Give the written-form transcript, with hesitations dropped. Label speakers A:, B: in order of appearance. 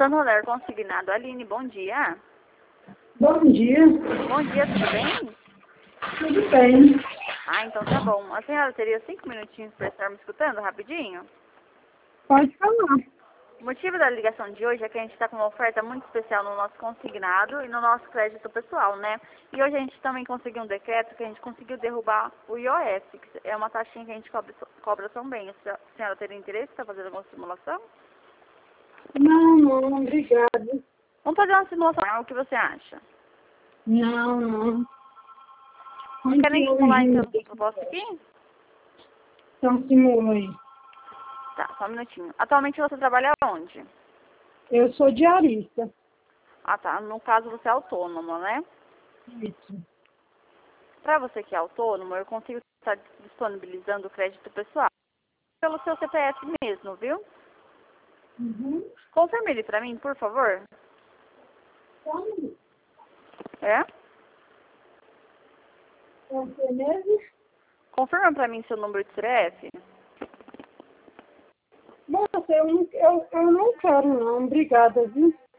A: Santander Consignado. Aline, bom dia.
B: Bom dia.
A: Bom dia, tudo bem?
B: Tudo bem.
A: Ah, então tá bom. A senhora teria 5 minutinhos para estar me escutando rapidinho?
B: Pode falar.
A: O motivo da ligação de hoje é que a gente está com uma oferta muito especial no nosso consignado e no nosso crédito pessoal, né? E hoje a gente também conseguiu um decreto que a gente conseguiu derrubar o IOF, que é uma taxinha que a gente cobra também. A senhora teria interesse em estar fazendo alguma simulação?
B: Não, obrigada.
A: Vamos fazer uma simulação, o que você acha?
B: Não.
A: Não quer nem simular então o proposta aqui?
B: Então simula aí.
A: Tá, só um minutinho. Atualmente você trabalha onde?
B: Eu sou diarista.
A: Ah, tá. No caso você é autônomo, né?
B: Isso.
A: Para você que é autônomo, eu consigo estar disponibilizando o crédito pessoal pelo seu CPF mesmo, viu?
B: Uhum.
A: Confirme ele para mim, por favor.
B: Então,
A: É?
B: você mesmo?
A: Confirma para mim seu número de CPF.
B: Moça, eu não quero não. Obrigada, viu?